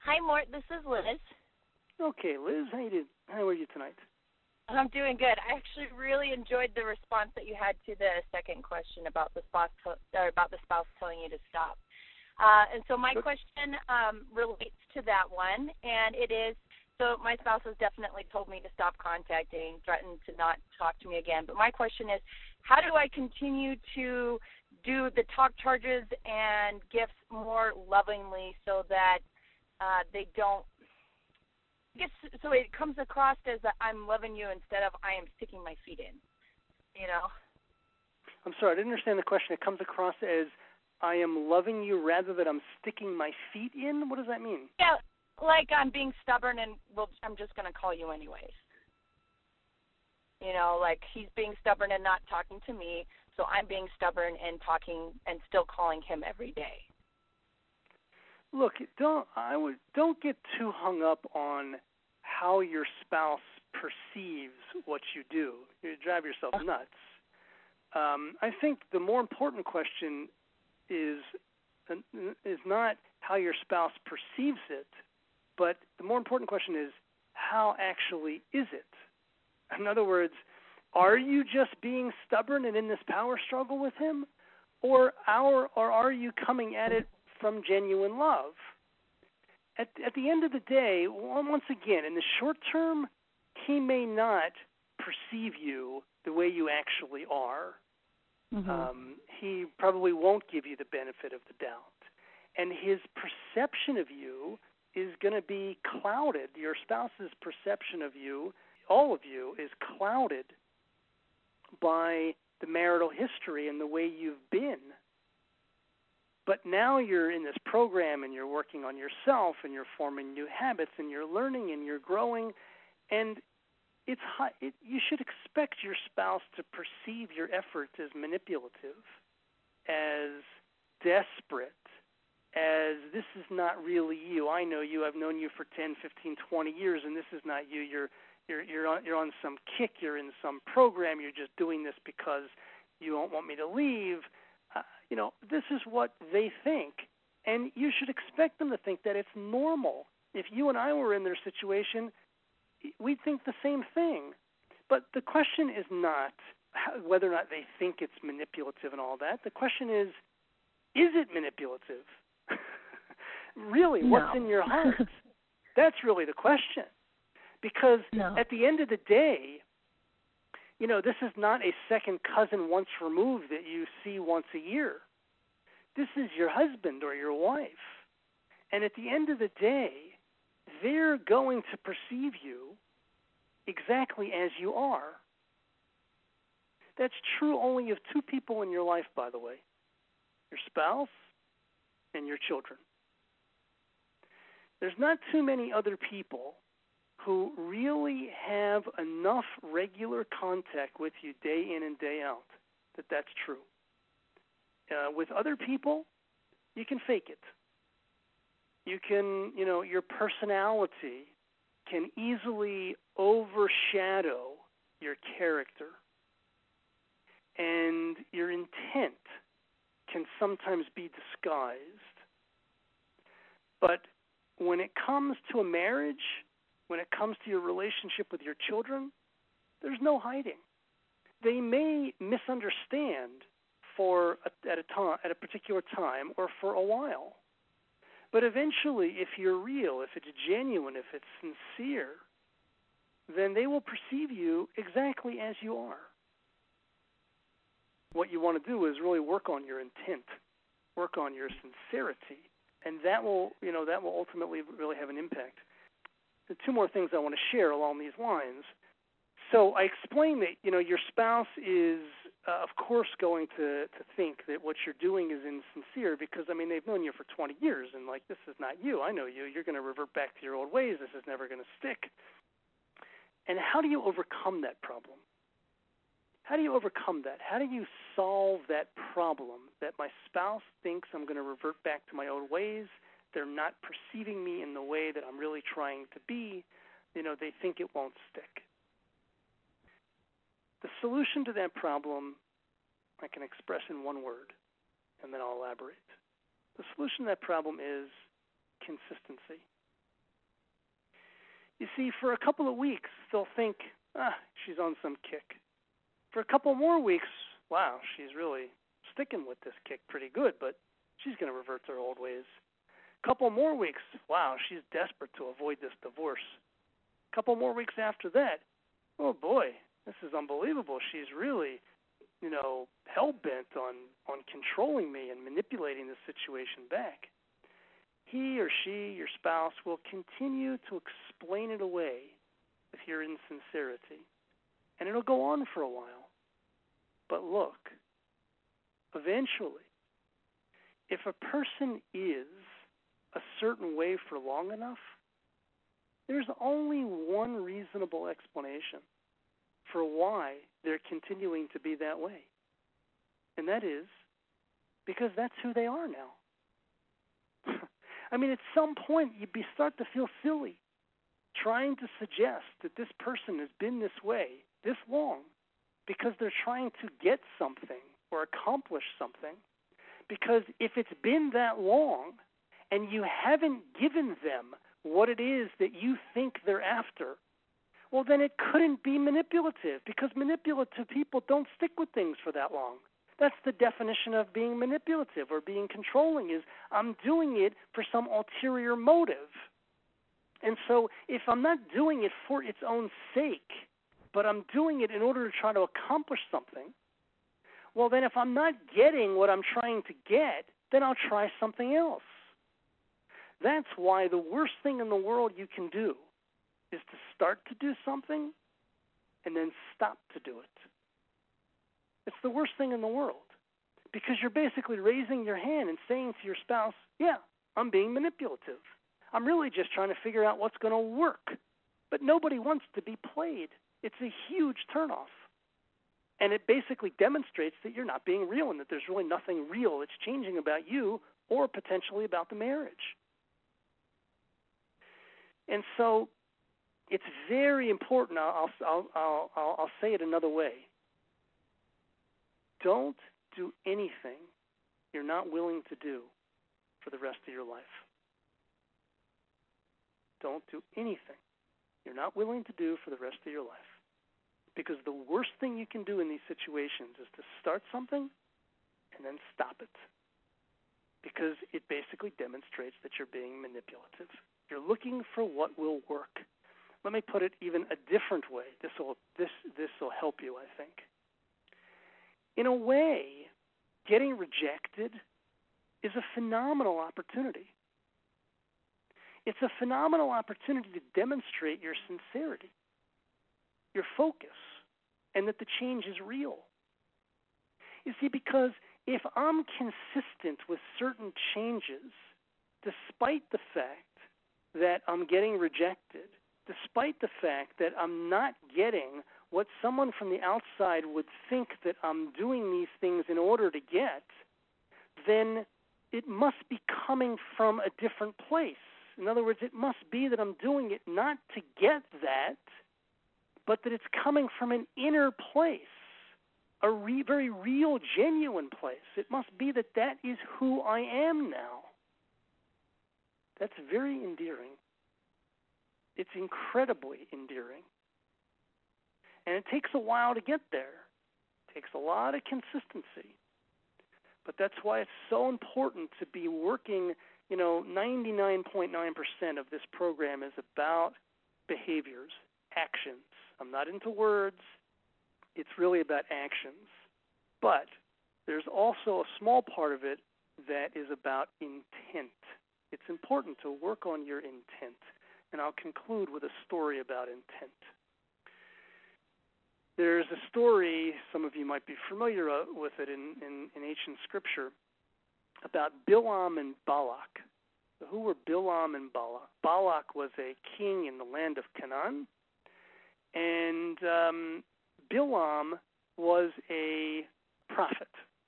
Hi, Mort. This is Liz. Okay, Liz, how are you tonight? I'm doing good. I actually really enjoyed the response that you had to the second question about the spouse telling you to stop. And so my question relates to that one, and it is, so my spouse has definitely told me to stop contacting, threatened to not talk to me again. But my question is, how do I continue to do the talk charges and gifts more lovingly so that they don't, I guess, so it comes across as that I'm loving you instead of I am sticking my feet in, you know? I'm sorry, I didn't understand the question. It comes across as I am loving you rather than I'm sticking my feet in? What does that mean? Yeah, like I'm being stubborn and I'm just going to call you anyways. You know, like he's being stubborn and not talking to me, so I'm being stubborn and talking and still calling him every day. Look, don't get too hung up on how your spouse perceives what you do. You drive yourself nuts. I think the more important question is not how your spouse perceives it, but the more important question is how actually is it? In other words, are you just being stubborn and in this power struggle with him, or are you coming at it from genuine love? At the end of the day, once again, in the short term, he may not perceive you the way you actually are. Mm-hmm. He probably won't give you the benefit of the doubt. And his perception of you is going to be clouded. Your spouse's perception of you, all of you, is clouded by the marital history and the way you've been. But now you're in this program and you're working on yourself and you're forming new habits and you're learning and you're growing, and you should expect your spouse to perceive your efforts as manipulative, as desperate, as this is not really you. I know you. I've known you for 10, 15, 20 years, and this is not you. You're on some kick. You're in some program. You're just doing this because you don't want me to leave. This is what they think, and you should expect them to think that it's normal. If you and I were in their situation, we'd think the same thing. But the question is not whether or not they think it's manipulative and all that. The question is it manipulative? Really, No. What's in your heart? That's really the question. Because At the end of the day, this is not a second cousin once removed that you see once a year. This is your husband or your wife. And at the end of the day, they're going to perceive you exactly as you are. That's true only of two people in your life, by the way, your spouse and your children. There's not too many other people who really have enough regular contact with you day in and day out that's true. With other people, you can fake it. You can, your personality can easily overshadow your character, and your intent can sometimes be disguised. But when it comes to a marriage, when it comes to your relationship with your children, there's no hiding. They may misunderstand at a particular time or for a while. But eventually, if you're real, if it's genuine, if it's sincere, then they will perceive you exactly as you are. What you want to do is really work on your intent, work on your sincerity, and that will ultimately really have an impact. The two more things I want to share along these lines. So I explained that, your spouse is, of course, going to think that what you're doing is insincere because, they've known you for 20 years and, this is not you. I know you. You're going to revert back to your old ways. This is never going to stick. And how do you overcome that problem? How do you overcome that? How do you solve that problem that my spouse thinks I'm going to revert back to my old ways? They're not perceiving me in the way that I'm really trying to be. They think it won't stick. The solution to that problem I can express in one word, and then I'll elaborate. The solution to that problem is consistency. You see, for a couple of weeks, they'll think, she's on some kick. For a couple more weeks, wow, she's really sticking with this kick pretty good, but she's going to revert to her old ways. A couple more weeks, wow, she's desperate to avoid this divorce. A couple more weeks after that, oh boy, this is unbelievable. She's really, hell-bent on controlling me and manipulating the situation back. He or she, your spouse, will continue to explain it away with your insincerity. And it'll go on for a while. But look, eventually, if a person is a certain way for long enough, there's only one reasonable explanation for why they're continuing to be that way. And that is because that's who they are now. I mean, at some point, you'd start to feel silly trying to suggest that this person has been this way this long because they're trying to get something or accomplish something. Because if it's been that long and you haven't given them what it is that you think they're after, well, then it couldn't be manipulative, because manipulative people don't stick with things for that long. That's the definition of being manipulative or being controlling, is I'm doing it for some ulterior motive. And so if I'm not doing it for its own sake, but I'm doing it in order to try to accomplish something, well, then if I'm not getting what I'm trying to get, then I'll try something else. That's why the worst thing in the world you can do is to start to do something and then stop to do it. It's the worst thing in the world, because you're basically raising your hand and saying to your spouse, yeah, I'm being manipulative. I'm really just trying to figure out what's going to work. But nobody wants to be played. It's a huge turnoff. And it basically demonstrates that you're not being real and that there's really nothing real that's changing about you or potentially about the marriage. And so it's very important. I'll say it another way. Don't do anything you're not willing to do for the rest of your life. Don't do anything you're not willing to do for the rest of your life. Because the worst thing you can do in these situations is to start something and then stop it. Because it basically demonstrates that you're being manipulative. You're looking for what will work. Let me put it even a different way. This will help you, I think. In a way, getting rejected is a phenomenal opportunity. It's a phenomenal opportunity to demonstrate your sincerity, your focus, and that the change is real. You see, because if I'm consistent with certain changes, despite the fact that I'm getting rejected, despite the fact that I'm not getting what someone from the outside would think that I'm doing these things in order to get, then it must be coming from a different place. In other words, it must be that I'm doing it not to get that, but that it's coming from an inner place, a very real, genuine place. It must be that that is who I am now. That's very endearing. It's incredibly endearing. And it takes a while to get there. It takes a lot of consistency. But that's why it's so important to be working, 99.9% of this program is about behaviors, actions. I'm not into words. It's really about actions. But there's also a small part of it that is about intent. It's important to work on your intent. And I'll conclude with a story about intent. There's a story, some of you might be familiar with it in ancient scripture, about Bilam and Balak. So who were Bilam and Balak? Balak was a king in the land of Canaan, and Bilam was a prophet.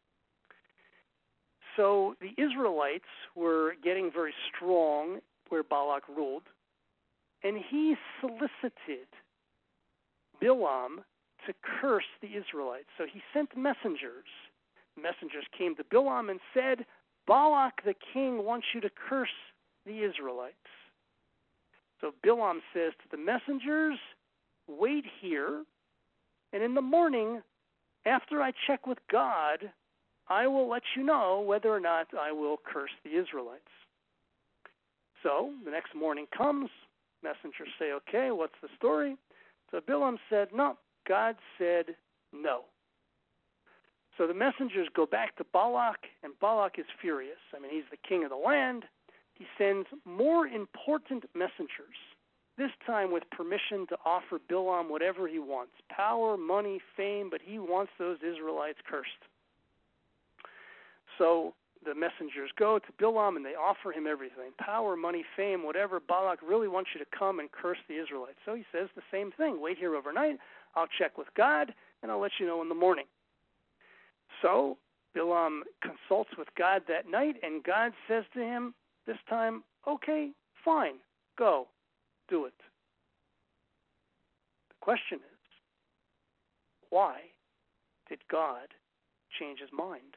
So the Israelites were getting very strong where Balak ruled, and he solicited Bilam to curse the Israelites. So he sent messengers. Messengers came to Bilam and said, Balak the king wants you to curse the Israelites. So Bilam says to the messengers, wait here, and in the morning, after I check with God, I will let you know whether or not I will curse the Israelites. So the next morning comes, messengers say, okay, what's the story? So Bilam said, no, God said no. So the messengers go back to Balak, and Balak is furious. I mean, he's the king of the land. He sends more important messengers, this time with permission to offer Bilam whatever he wants, power, money, fame, but he wants those Israelites cursed. So the messengers go to Bilam and they offer him everything, power, money, fame, whatever. Balak really wants you to come and curse the Israelites. So he says the same thing. Wait here overnight. I'll check with God, and I'll let you know in the morning. So Bilam consults with God that night, and God says to him this time, okay, fine, go, do it. The question is, why did God change his mind?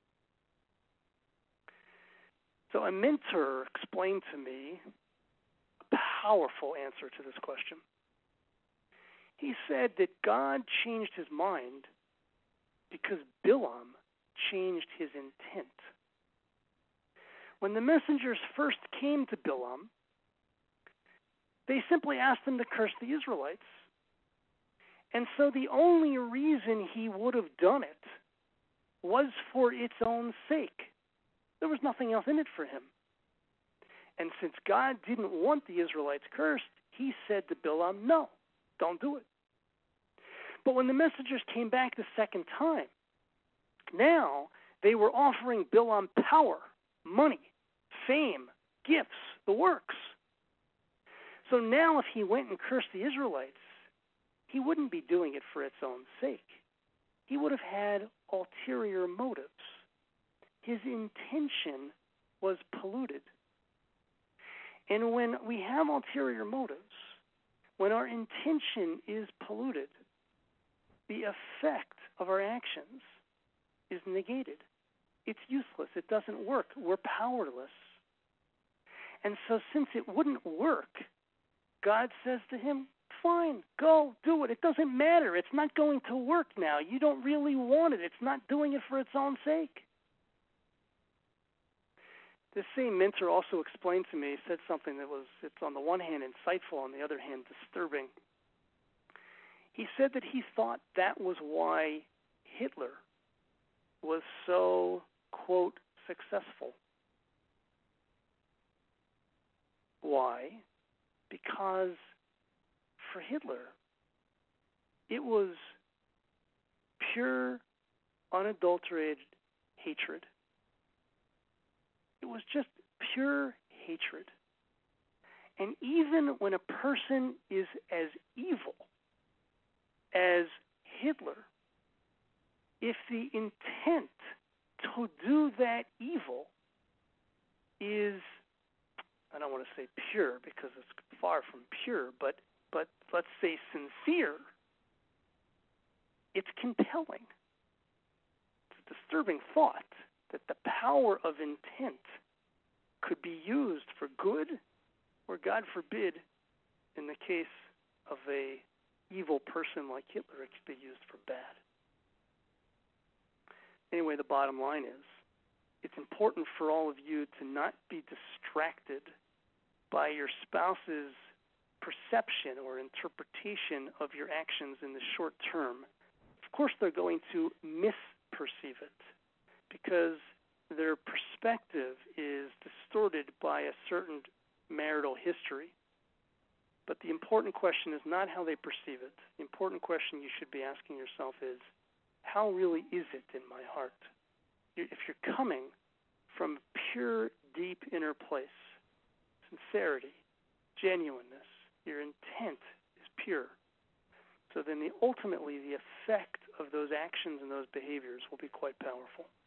So a mentor explained to me a powerful answer to this question. He said that God changed his mind because Bilam changed his intent. When the messengers first came to Bilam, they simply asked him to curse the Israelites. And so the only reason he would have done it was for its own sake. There was nothing else in it for him. And since God didn't want the Israelites cursed, he said to Bilam, no, don't do it. But when the messengers came back the second time, now they were offering Bilam power, money, fame, gifts, the works. So now if he went and cursed the Israelites, he wouldn't be doing it for its own sake. He would have had ulterior motives. His intention was polluted. And when we have ulterior motives, when our intention is polluted, the effect of our actions is negated. It's useless. It doesn't work. We're powerless. And so since it wouldn't work, God says to him, fine, go, do it. It doesn't matter. It's not going to work now. You don't really want it. It's not doing it for its own sake. This same mentor also explained to me, said something that it's on the one hand insightful, on the other hand disturbing. He said that he thought that was why Hitler was so, quote, successful. Why? Because for Hitler, it was pure, unadulterated hatred. It was just pure hatred. And even when a person is as evil as Hitler, if the intent to do that evil is, I don't want to say pure because it's far from pure, but let's say sincere, it's compelling. It's a disturbing thought that the power of intent could be used for good, or God forbid, in the case of a evil person like Hitler, it could be used for bad. Anyway, the bottom line is, it's important for all of you to not be distracted by your spouse's perception or interpretation of your actions in the short term. Of course, they're going to misperceive it because their perspective is distorted by a certain marital history. But the important question is not how they perceive it. The important question you should be asking yourself is, how really is it in my heart? If you're coming from a pure, deep inner place, sincerity, genuineness, your intent is pure. So then ultimately the effect of those actions and those behaviors will be quite powerful.